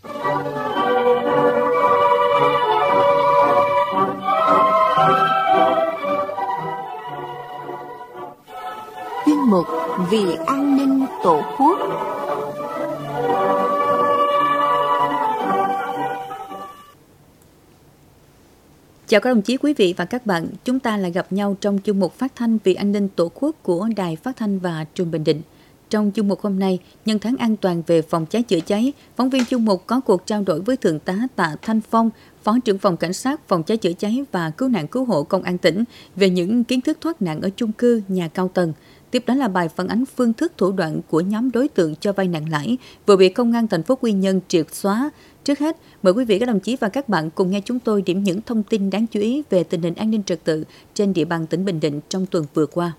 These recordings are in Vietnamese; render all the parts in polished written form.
Chuyên mục Vì an ninh Tổ quốc. Chào các đồng chí, quý vị và các bạn. Chúng ta lại gặp nhau trong chuyên mục phát thanh Vì an ninh Tổ quốc của Đài Phát thanh và Truyền hình Bình Định. Trong chuyên mục hôm nay, nhân tháng an toàn về phòng cháy chữa cháy, phóng viên chuyên mục có cuộc trao đổi với Thượng tá Tạ Thanh Phong, Phó trưởng phòng Cảnh sát phòng cháy chữa cháy và cứu nạn cứu hộ Công an tỉnh về những kiến thức thoát nạn ở chung cư, nhà cao tầng. Tiếp đó là bài phản ánh phương thức thủ đoạn của nhóm đối tượng cho vay nặng lãi vừa bị Công an thành phố Quy Nhơn triệt xóa. Trước hết, mời quý vị, các đồng chí và các bạn cùng nghe chúng tôi điểm những thông tin đáng chú ý về tình hình an ninh trật tự trên địa bàn tỉnh Bình Định trong tuần vừa qua.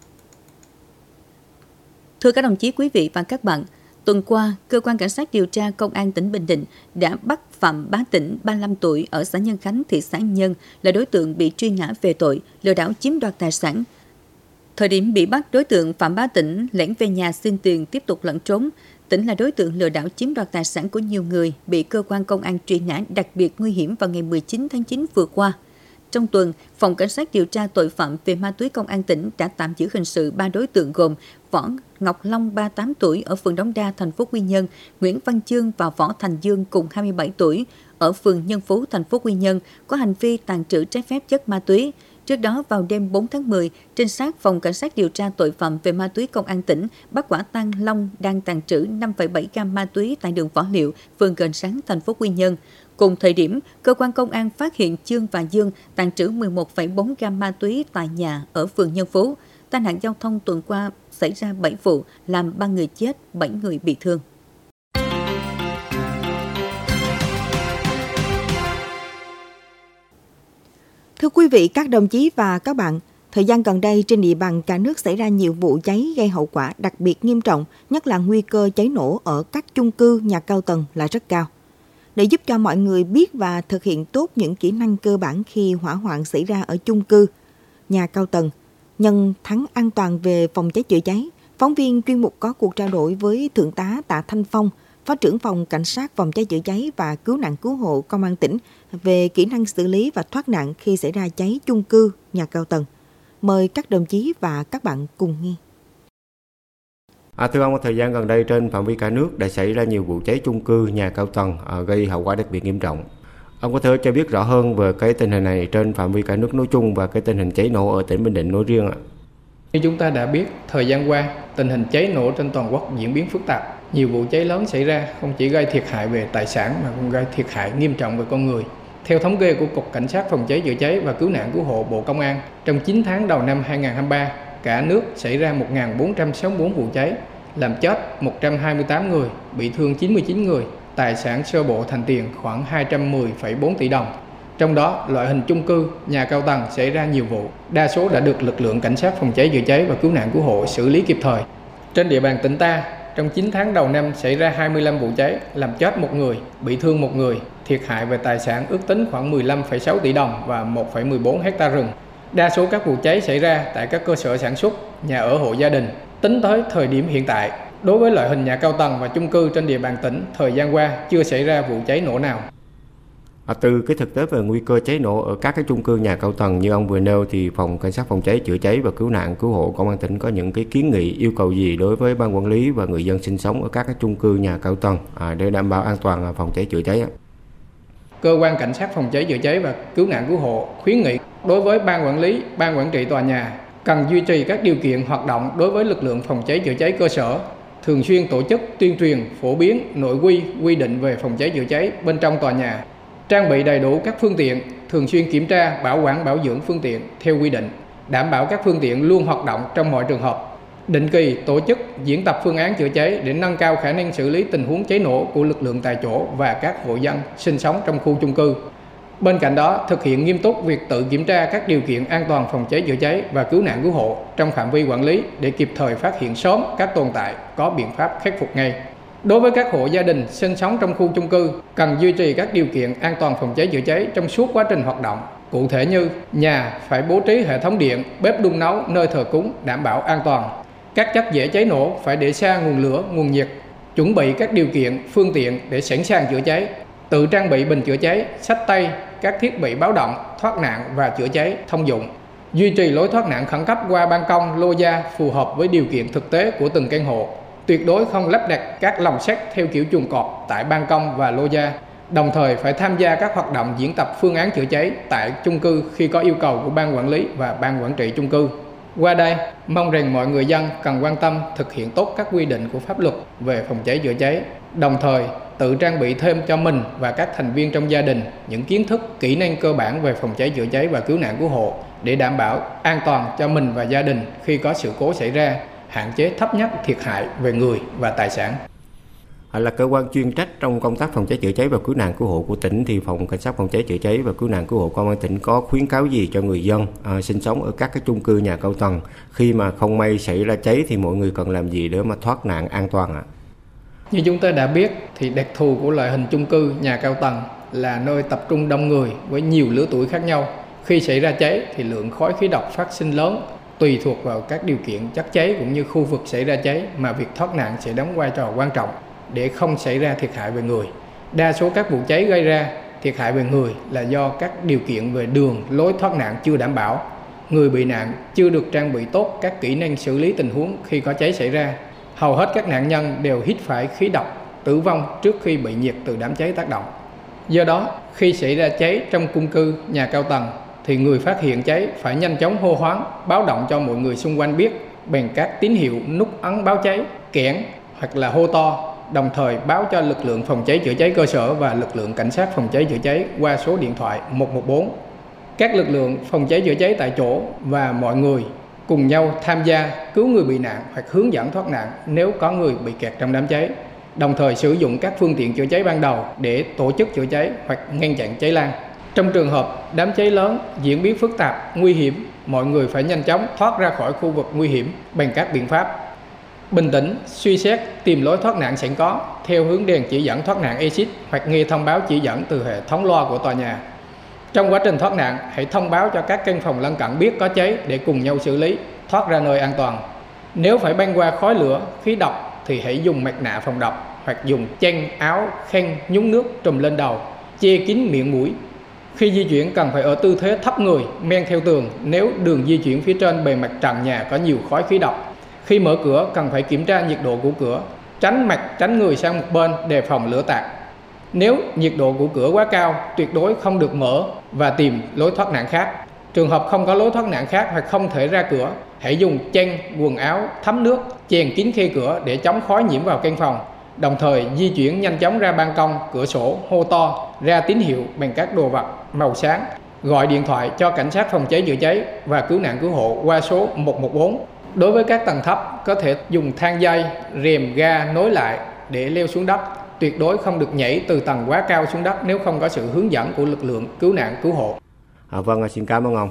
Thưa các đồng chí, quý vị và các bạn, tuần qua, Cơ quan Cảnh sát điều tra Công an tỉnh Bình Định đã bắt Phạm Bá Tĩnh, 35 tuổi, ở xã Nhân Khánh, thị xã Nhân, là đối tượng bị truy nã về tội lừa đảo chiếm đoạt tài sản. Thời điểm bị bắt, đối tượng Phạm Bá Tĩnh lẻn về nhà xin tiền tiếp tục lẩn trốn. Tĩnh là đối tượng lừa đảo chiếm đoạt tài sản của nhiều người, bị cơ quan công an truy nã đặc biệt nguy hiểm vào ngày 19 tháng 9 vừa qua. Trong tuần, Phòng Cảnh sát điều tra tội phạm về ma túy Công an tỉnh đã tạm giữ hình sự 3 đối tượng gồm Võ Ngọc Long, 38 tuổi, ở phường Đống Đa, thành phố Quy Nhơn, Nguyễn Văn Chương và Võ Thành Dương cùng 27 tuổi, ở phường Nhân Phú, thành phố Quy Nhơn, có hành vi tàng trữ trái phép chất ma túy. Trước đó, vào đêm 4 tháng 10, trinh sát Phòng Cảnh sát điều tra tội phạm về ma túy Công an tỉnh bắt quả tang Long đang tàng trữ 5,7 gam ma túy tại đường Võ Liệu, phường Gành Sáng, thành phố Quy Nhơn. Cùng thời điểm, cơ quan công an phát hiện Chương và Dương tàng trữ 11,4 gam ma túy tại nhà ở phường Nhân Phú. Tai nạn giao thông tuần qua xảy ra 7 vụ, làm 3 người chết, 7 người bị thương. Thưa quý vị, các đồng chí và các bạn, thời gian gần đây trên địa bàn cả nước xảy ra nhiều vụ cháy gây hậu quả đặc biệt nghiêm trọng, nhất là nguy cơ cháy nổ ở các chung cư, nhà cao tầng là rất cao. Để giúp cho mọi người biết và thực hiện tốt những kỹ năng cơ bản khi hỏa hoạn xảy ra ở chung cư, nhà cao tầng, nhân tháng an toàn về phòng cháy chữa cháy, phóng viên chuyên mục có cuộc trao đổi với Thượng tá Tạ Thanh Phong, Phó trưởng phòng Cảnh sát phòng cháy chữa cháy và cứu nạn cứu hộ Công an tỉnh về kỹ năng xử lý và thoát nạn khi xảy ra cháy chung cư, nhà cao tầng. Mời các đồng chí và các bạn cùng nghe. Thưa ông, thời gian gần đây trên phạm vi cả nước đã xảy ra nhiều vụ cháy chung cư, nhà cao tầng gây hậu quả đặc biệt nghiêm trọng. Ông có thể cho biết rõ hơn về cái tình hình này trên phạm vi cả nước nói chung và cái tình hình cháy nổ ở tỉnh Bình Định nói riêng ạ? Như chúng ta đã biết, thời gian qua, tình hình cháy nổ trên toàn quốc diễn biến phức tạp. Nhiều vụ cháy lớn xảy ra không chỉ gây thiệt hại về tài sản mà còn gây thiệt hại nghiêm trọng về con người. Theo thống kê của Cục Cảnh sát phòng cháy chữa cháy và cứu nạn cứu hộ Bộ Công an, trong 9 tháng đầu năm 2023, cả nước xảy ra 1.464 vụ cháy, làm chết 128 người, bị thương 99 người, tài sản sơ bộ thành tiền khoảng 210,4 tỷ đồng. Trong đó, loại hình chung cư, nhà cao tầng xảy ra nhiều vụ, đa số đã được lực lượng cảnh sát phòng cháy chữa cháy và cứu nạn cứu hộ xử lý kịp thời. Trên địa bàn tỉnh ta, trong 9 tháng đầu năm xảy ra 25 vụ cháy, làm chết 1 người, bị thương 1 người, thiệt hại về tài sản ước tính khoảng 15,6 tỷ đồng và 1,14 hecta rừng. Đa số các vụ cháy xảy ra tại các cơ sở sản xuất, nhà ở hộ gia đình. Tính tới thời điểm hiện tại, đối với loại hình nhà cao tầng và chung cư trên địa bàn tỉnh, thời gian qua chưa xảy ra vụ cháy nổ nào. Từ cái thực tế về nguy cơ cháy nổ ở các cái chung cư, nhà cao tầng như ông vừa nêu, thì Phòng Cảnh sát phòng cháy chữa cháy và cứu nạn cứu hộ Công an tỉnh có những cái kiến nghị, yêu cầu gì đối với ban quản lý và người dân sinh sống ở các cái chung cư, nhà cao tầng để đảm bảo an toàn phòng cháy chữa cháy? Cơ quan Cảnh sát phòng cháy chữa cháy và cứu nạn cứu hộ khuyến nghị đối với ban quản lý, ban quản trị tòa nhà cần duy trì các điều kiện hoạt động đối với lực lượng phòng cháy chữa cháy cơ sở, thường xuyên tổ chức tuyên truyền, phổ biến nội quy định về phòng cháy chữa cháy bên trong tòa nhà, trang bị đầy đủ các phương tiện, thường xuyên kiểm tra, bảo quản, bảo dưỡng phương tiện theo quy định, đảm bảo các phương tiện luôn hoạt động trong mọi trường hợp, định kỳ tổ chức diễn tập phương án chữa cháy để nâng cao khả năng xử lý tình huống cháy nổ của lực lượng tại chỗ và các hộ dân sinh sống trong khu chung cư. Bên cạnh đó, thực hiện nghiêm túc việc tự kiểm tra các điều kiện an toàn phòng cháy chữa cháy và cứu nạn cứu hộ trong phạm vi quản lý để kịp thời phát hiện sớm các tồn tại, có biện pháp khắc phục ngay. Đối với các hộ gia đình sinh sống trong khu chung cư, cần duy trì các điều kiện an toàn phòng cháy chữa cháy trong suốt quá trình hoạt động. Cụ thể như nhà phải bố trí hệ thống điện, bếp đun nấu, nơi thờ cúng đảm bảo an toàn. Các chất dễ cháy nổ phải để xa nguồn lửa, nguồn nhiệt, chuẩn bị các điều kiện, phương tiện để sẵn sàng chữa cháy. tự trang bị bình chữa cháy, xách tay, các thiết bị báo động, thoát nạn và chữa cháy thông dụng. Duy trì lối thoát nạn khẩn cấp qua ban công, lô gia phù hợp với điều kiện thực tế của từng căn hộ. Tuyệt đối không lắp đặt các lồng sắt theo kiểu chuồng cọp tại ban công và lô gia. Đồng thời phải tham gia các hoạt động diễn tập phương án chữa cháy tại chung cư khi có yêu cầu của ban quản lý và ban quản trị chung cư. Qua đây, mong rằng mọi người dân cần quan tâm thực hiện tốt các quy định của pháp luật về phòng cháy chữa cháy, đồng thời tự trang bị thêm cho mình và các thành viên trong gia đình những kiến thức, kỹ năng cơ bản về phòng cháy chữa cháy và cứu nạn cứu hộ để đảm bảo an toàn cho mình và gia đình khi có sự cố xảy ra, hạn chế thấp nhất thiệt hại về người và tài sản. Là cơ quan chuyên trách trong công tác phòng cháy chữa cháy và cứu nạn cứu hộ của tỉnh, thì phòng cảnh sát phòng cháy chữa cháy và cứu nạn cứu hộ công an tỉnh có khuyến cáo gì cho người dân sinh sống ở các cái chung cư nhà cao tầng khi mà không may xảy ra cháy thì mọi người cần làm gì để mà thoát nạn an toàn ạ? Như chúng ta đã biết thì đặc thù của loại hình chung cư nhà cao tầng là nơi tập trung đông người với nhiều lứa tuổi khác nhau. Khi xảy ra cháy thì lượng khói khí độc phát sinh lớn, tùy thuộc vào các điều kiện chất cháy cũng như khu vực xảy ra cháy mà việc thoát nạn sẽ đóng vai trò quan trọng để không xảy ra thiệt hại về người. Đa số các vụ cháy gây ra thiệt hại về người là do các điều kiện về đường, lối thoát nạn chưa đảm bảo. Người bị nạn chưa được trang bị tốt các kỹ năng xử lý tình huống khi có cháy xảy ra. Hầu hết các nạn nhân đều hít phải khí độc, tử vong trước khi bị nhiệt từ đám cháy tác động. Do đó, khi xảy ra cháy trong chung cư nhà cao tầng thì người phát hiện cháy phải nhanh chóng hô hoán, báo động cho mọi người xung quanh biết bằng các tín hiệu nút ấn báo cháy, kẽn hoặc là hô to, đồng thời báo cho lực lượng phòng cháy chữa cháy cơ sở và lực lượng cảnh sát phòng cháy chữa cháy qua số điện thoại 114. Các lực lượng phòng cháy chữa cháy tại chỗ và mọi người cùng nhau tham gia cứu người bị nạn hoặc hướng dẫn thoát nạn nếu có người bị kẹt trong đám cháy, đồng thời sử dụng các phương tiện chữa cháy ban đầu để tổ chức chữa cháy hoặc ngăn chặn cháy lan. Trong trường hợp đám cháy lớn diễn biến phức tạp, nguy hiểm, mọi người phải nhanh chóng thoát ra khỏi khu vực nguy hiểm bằng các biện pháp bình tĩnh, suy xét, tìm lối thoát nạn sẵn có theo hướng đèn chỉ dẫn thoát nạn exit hoặc nghe thông báo chỉ dẫn từ hệ thống loa của tòa nhà. Trong quá trình thoát nạn, hãy thông báo cho các căn phòng lân cận biết có cháy để cùng nhau xử lý, thoát ra nơi an toàn. Nếu phải băng qua khói lửa, khí độc thì hãy dùng mặt nạ phòng độc hoặc dùng chăn, áo, khăn nhúng nước trùm lên đầu, che kín miệng mũi. Khi di chuyển cần phải ở tư thế thấp người, men theo tường nếu đường di chuyển phía trên bề mặt trần nhà có nhiều khói khí độc. Khi mở cửa cần phải kiểm tra nhiệt độ của cửa, tránh mặt tránh người sang một bên đề phòng lửa tạt. Nếu nhiệt độ của cửa quá cao, tuyệt đối không được mở và tìm lối thoát nạn khác. Trường hợp không có lối thoát nạn khác hoặc không thể ra cửa, hãy dùng chăn, quần áo thấm nước chèn kín khe cửa để chống khói nhiễm vào căn phòng. Đồng thời di chuyển nhanh chóng ra ban công, cửa sổ, hô to, ra tín hiệu bằng các đồ vật màu sáng, gọi điện thoại cho cảnh sát phòng cháy chữa cháy và cứu nạn cứu hộ qua số 114. Đối với các tầng thấp, có thể dùng thang dây, rèm ga nối lại để leo xuống đất. Tuyệt đối không được nhảy từ tầng quá cao xuống đất nếu không có sự hướng dẫn của lực lượng cứu nạn cứu hộ. Vâng, xin cảm ơn ông.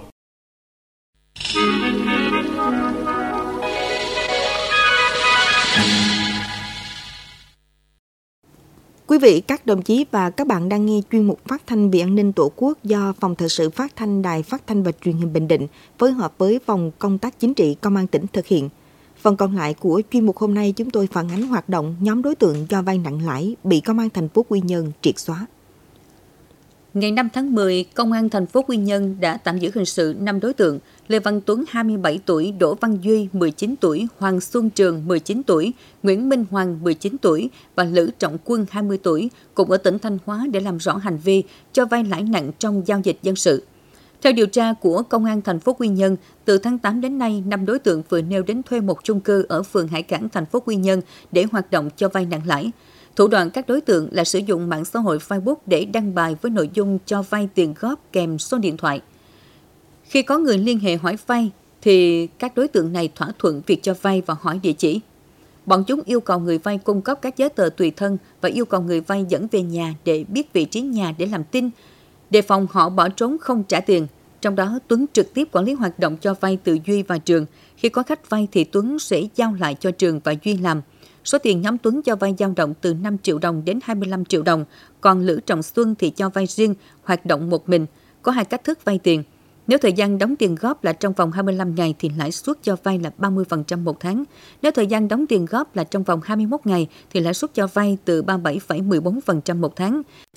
Quý vị, các đồng chí và các bạn đang nghe chuyên mục phát thanh vì an ninh Tổ quốc do Phòng Thời sự Phát thanh Đài Phát thanh và Truyền hình Bình Định phối hợp với Phòng Công tác Chính trị Công an tỉnh thực hiện. Phần còn lại của chuyên mục hôm nay chúng tôi phản ánh hoạt động nhóm đối tượng cho vay nặng lãi bị Công an thành phố Quy Nhơn triệt xóa. Ngày 5 tháng 10, Công an thành phố Quy Nhơn đã tạm giữ hình sự 5 đối tượng: Lê Văn Tuấn 27 tuổi, Đỗ Văn Duy 19 tuổi, Hoàng Xuân Trường 19 tuổi, Nguyễn Minh Hoàng 19 tuổi và Lữ Trọng Quân 20 tuổi, cùng ở tỉnh Thanh Hóa để làm rõ hành vi cho vay lãi nặng trong giao dịch dân sự. Theo điều tra của Công an thành phố Quy Nhơn, từ tháng 8 đến nay, 5 đối tượng vừa nêu đến thuê một chung cư ở phường Hải Cảng, thành phố Quy Nhơn để hoạt động cho vay nặng lãi. Thủ đoạn các đối tượng là sử dụng mạng xã hội Facebook để đăng bài với nội dung cho vay tiền góp kèm số điện thoại. Khi có người liên hệ hỏi vay, thì các đối tượng này thỏa thuận việc cho vay và hỏi địa chỉ. Bọn chúng yêu cầu người vay cung cấp các giấy tờ tùy thân và yêu cầu người vay dẫn về nhà để biết vị trí nhà để làm tin, đề phòng họ bỏ trốn không trả tiền. Trong đó, Tuấn trực tiếp quản lý hoạt động cho vay từ Duy và Trường. Khi có khách vay thì Tuấn sẽ giao lại cho Trường và Duy làm. Số tiền nhóm Tuấn cho vay dao động từ 5 triệu đồng đến 25 triệu đồng, còn Lữ Trọng Xuân thì cho vay riêng, hoạt động một mình. Có 2 cách thức vay tiền. Nếu thời gian đóng tiền góp là trong vòng 25 ngày thì lãi suất cho vay là 30% một tháng. Nếu thời gian đóng tiền góp là trong vòng 21 ngày thì lãi suất cho vay từ 37,14% một tháng.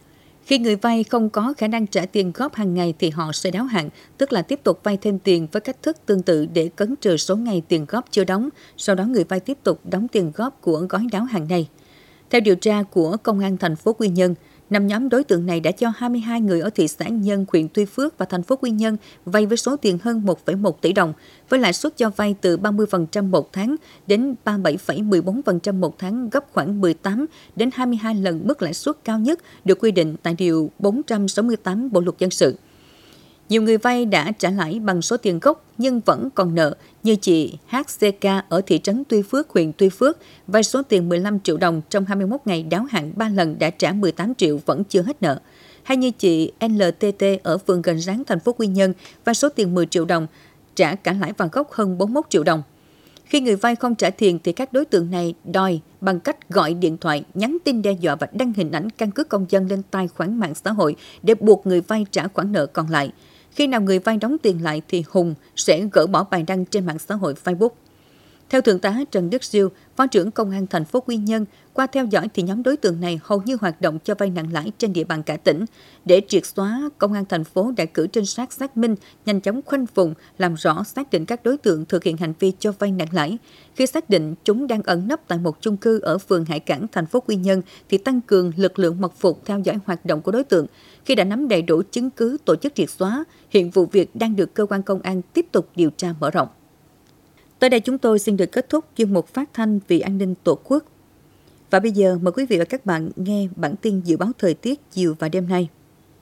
Khi người vay không có khả năng trả tiền góp hàng ngày thì họ sẽ đáo hạn, tức là tiếp tục vay thêm tiền với cách thức tương tự để cấn trừ số ngày tiền góp chưa đóng. Sau đó người vay tiếp tục đóng tiền góp của gói đáo hạn này. Theo điều tra của Công an thành phố Quy Nhơn, 5 nhóm đối tượng này đã cho 22 người ở thị xã Nhân, huyện Tuy Phước và thành phố Quy Nhơn vay với số tiền hơn 1,1 tỷ đồng, với lãi suất cho vay từ 30% một tháng đến 37,14% một tháng, gấp khoảng 18 đến 22 lần mức lãi suất cao nhất được quy định tại Điều 468 Bộ Luật Dân sự. Nhiều người vay đã trả lãi bằng số tiền gốc nhưng vẫn còn nợ, như chị HCK ở thị trấn Tuy Phước, huyện Tuy Phước, vay số tiền 15 triệu đồng trong 21 ngày đáo hạn 3 lần đã trả 18 triệu vẫn chưa hết nợ. Hay như chị LTT ở phường Gành Ráng, thành phố Quy Nhơn, vay số tiền 10 triệu đồng, trả cả lãi và gốc hơn 41 triệu đồng. Khi người vay không trả tiền thì các đối tượng này đòi bằng cách gọi điện thoại, nhắn tin đe dọa và đăng hình ảnh căn cước công dân lên tài khoản mạng xã hội để buộc người vay trả khoản nợ còn lại. Khi nào người vay đóng tiền lại thì Hùng sẽ gỡ bỏ bài đăng trên mạng xã hội Facebook. Theo Thượng tá Trần Đức Siêu, Phó trưởng Công an thành phố Quy Nhơn, qua theo dõi thì nhóm đối tượng này hầu như hoạt động cho vay nặng lãi trên địa bàn cả tỉnh. Để triệt xóa, Công an thành phố đã cử trinh sát xác minh, nhanh chóng khoanh vùng, làm rõ xác định các đối tượng thực hiện hành vi cho vay nặng lãi. Khi xác định chúng đang ẩn nấp tại một chung cư ở phường Hải Cảng, thành phố Quy Nhơn, thì tăng cường lực lượng mật phục theo dõi hoạt động của đối tượng. Khi đã nắm đầy đủ chứng cứ tổ chức triệt xóa, hiện vụ việc đang được cơ quan công an tiếp tục điều tra mở rộng. Tới đây chúng tôi xin được kết thúc chuyên mục phát thanh vì an ninh Tổ quốc. Và bây giờ mời quý vị và các bạn nghe bản tin dự báo thời tiết chiều và đêm nay.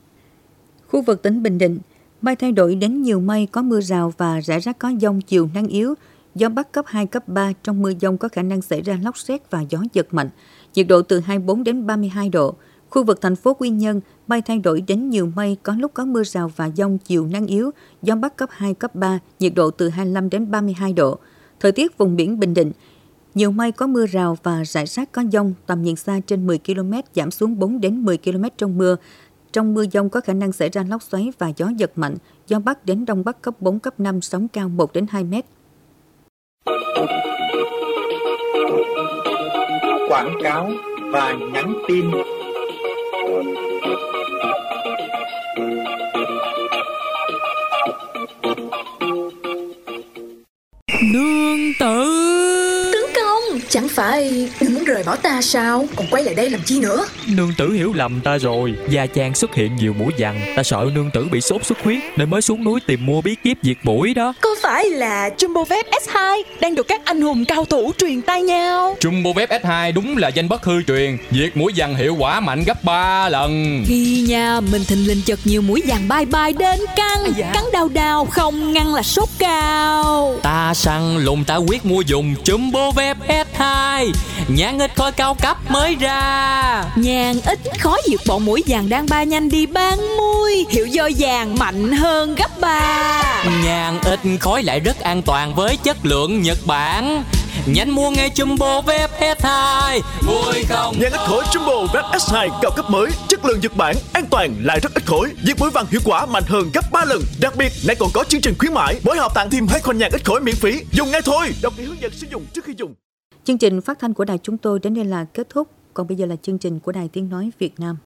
Khu vực tỉnh Bình Định, mây thay đổi đến nhiều mây, có mưa rào và rải rác có dông, chiều nắng yếu. Gió Bắc cấp 2, cấp 3, trong mưa dông có khả năng xảy ra lốc sét và gió giật mạnh. Nhiệt độ từ 24 đến 32 độ. Khu vực thành phố Quy Nhơn, mây thay đổi đến nhiều mây, có lúc có mưa rào và dông, chiều nắng yếu, gió Bắc cấp 2, cấp 3, nhiệt độ từ 25 đến 32 độ. Thời tiết vùng biển Bình Định, nhiều mây, có mưa rào và rải rác có dông, tầm nhìn xa trên 10 km, giảm xuống 4 đến 10 km trong mưa. Trong mưa dông có khả năng xảy ra lốc xoáy và gió giật mạnh, gió Bắc đến Đông Bắc cấp 4, cấp 5, sóng cao 1 đến 2 mét. Quảng cáo và nhắn tin. Nương tử. Tướng công, chẳng phải đừng muốn rời bỏ ta sao? Còn quay lại đây làm chi nữa? Nương tử hiểu lầm ta rồi. Gia Trang xuất hiện nhiều muỗi vằn, ta sợ nương tử bị sốt xuất huyết nên mới xuống núi tìm mua bí kíp diệt muỗi đó. Có phải là Jumbovep S2 đang được các anh hùng cao thủ truyền tai nhau? Jumbovep S2 đúng là danh bất hư truyền, diệt muỗi vằn hiệu quả mạnh gấp 3 lần. Khi nhà mình thình lình chợt nhiều muỗi vằn bay bay đến cắn, cắn đau đau không ngăn là sốt cao. Ta săn lùng ta quyết mua dùng Jumbovep S2, nhãn ít khói cao cấp mới ra. Nhàn ít khó diệt bọn muỗi vằn đang bay nhanh đi bán muôi, hiệu do vàng mạnh hơn gấp 3. Nhàn ít khói lại rất an toàn với chất lượng Nhật Bản. Nhanh mua ngay Jumbovep S2. Muỗi không nhãn ít khói Jumbovep S2 cao cấp mới, chất lượng Nhật Bản, an toàn lại rất ít khói, diệt muỗi vằn hiệu quả mạnh hơn gấp 3 lần. Đặc biệt, nay còn có chương trình khuyến mãi, mỗi hộp tặng thêm 2 con nhãn ít khói miễn phí. Dùng ngay thôi, đọc kỹ hướng dẫn sử dụng trước khi dùng. Chương trình phát thanh của đài chúng tôi đến đây là kết thúc. Còn bây giờ là chương trình của Đài Tiếng Nói Việt Nam.